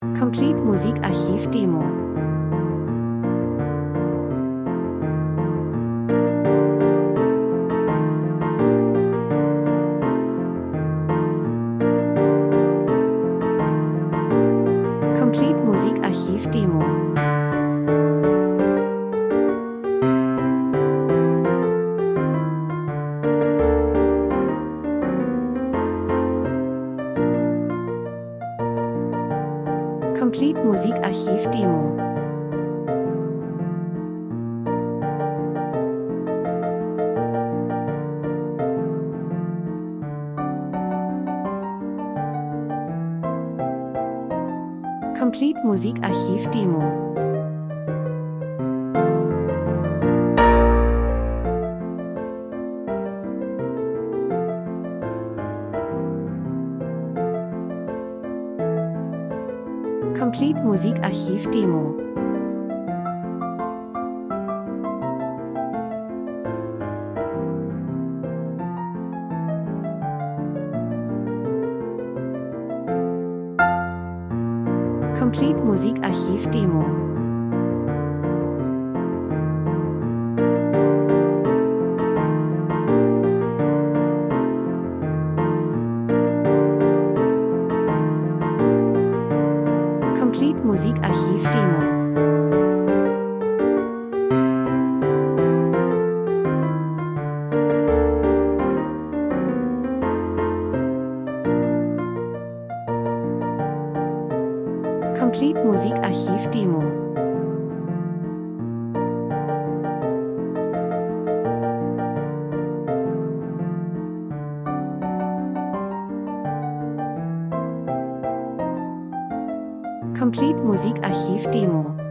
Complete Musikarchiv Demo. Complete Musikarchiv Demo. Complete Musikarchiv Demo. Complete Musikarchiv Demo. Complete Musikarchiv Demo. Complete Musikarchiv Demo. Complete Musikarchiv Demo. Complete Musikarchiv Demo. Complete Musikarchiv Demo.